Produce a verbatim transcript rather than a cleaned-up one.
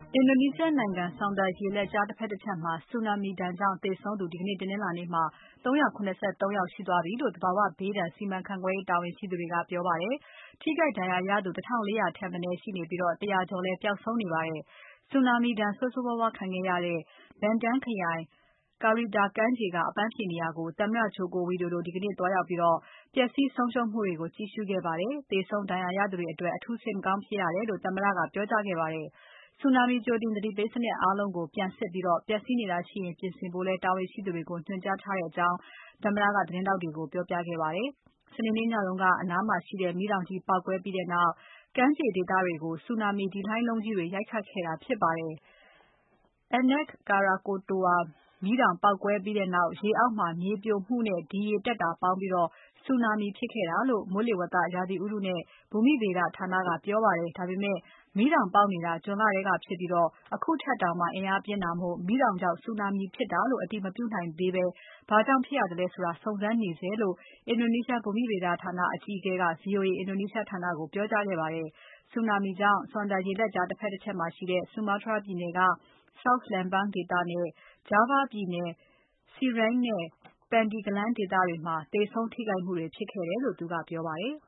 အင်ဒိုနီးရှားနိုင်ငံ Sunda ရေလက်ကြားတဖက်တချက်မှာ ဆူနာမီဒဏ်ကြောင့်သေဆုံးသူ ဒီကနေ့ တနင်္လာနေ့မှာ ၃၇၃ ယောက်ရှိသွားပြီလို့ သဘာဝဘေးဒဏ်စီမံခန့်ခွဲရေးတာဝန်ရှိသူတွေက ပြောပါတယ်။ ထိခိုက်ဒဏ်ရာရသူ ၁၄၀၀ ထက်မနည်းရှိနေပြီး ၁၀၀ ကျော်လည်း ပျောက်ဆုံးနေပါတယ်။ ဆူနာမီဒဏ်ဆိုးဆိုးဝါးဝါးခံခဲ့ရတဲ့ Banten ခရိုင် Kauritas ကမ်းခြေက အပန်းဖြေနေရာကို သမ္မတ Joko Widodo ဒီကနေ့ သွားရောက်ပြီး ပျက်စီးဆုံးရှုံးမှုတွေကို ကြည့်ရှုခဲ့ပါတယ်။ သေဆုံး ဒဏ်ရာရသူတွေအတွက် အထူးစိတ်မကောင်းဖြစ်ရတယ်လို့ သမ္မတက ပြောကြားခဲ့ပါတယ်။ ဆူနာမီကြိုတင်သတိပေးစနစ်အားလုံးကို ပြန်စစ်ပြီး ပျက်စီးနေတာရှိရင် ပြင်ဆင်ဖို့လည်း တာဝန်ရှိသူတွေကို ညွှန်ကြားထားကြောင်း သမ္မတက သတင်းထောက်တွေကို ပြောပြခဲ့ပါတယ်။ စနေနေ့ညက အနားမှာရှိတဲ့ မီးတောင်ကြီးပေါက်ကွဲပြီးနောက် ကမ်းခြေဒေသတွေကို ဆူနာမီဒီလှိုင်းလုံးကြီးတွေ ရိုက်ခတ်ခဲ့တာဖြစ်ပါတယ်။ Anak Krakatoa မီးတောင်ပေါက်ကွဲပြီးနောက် ရေအောက်မှာ မြေပြိုမှုနဲ့ ဒီရေတက်တာပေါင်းပြီး ဆူနာမီဖြစ်ခဲ့တာလို့ မိုးလေဝသရာသီဥတုနဲ့ ဘူမိဗေဒဌာနက ပြောပါတယ်။ ဒါပေမဲ့ မီးတောင်ပေါက်နေတာ ဇွန်လထဲကဖြစ်ပြီး အခုထက်တောင် အင်အားပြင်းတာမို့ မီးတောင်ကြောင့် ဆူနာမီဖြစ်တာလို့ အတည်မပြုနိုင်သေးဘဲ ဘာကြောင့်ဖြစ်ရသလဲဆိုတာ စုံစမ်းနေဆဲလို့ အင်ဒိုနီးရှားဘူမိဗေဒဌာနအကြီးအကဲက VOA အင်ဒိုနီးရှားဌာနကို ပြောကြားခဲ့ပါတယ်။ ဆူနာမီကြောင့် Sunda ရေလက်ကြားတဖက်တချက်မှာရှိတဲ့ Sumatra ပြည်နယ်က South Lembang ဒေသနဲ့ Java ပြည်နယ် Semarang နဲ့ Pandeglang ဒေသတွေမှာ သေဆုံးထိခိုက်မှုတွေဖြစ်ခဲ့တယ်လို့ သူကပြောပါတယ်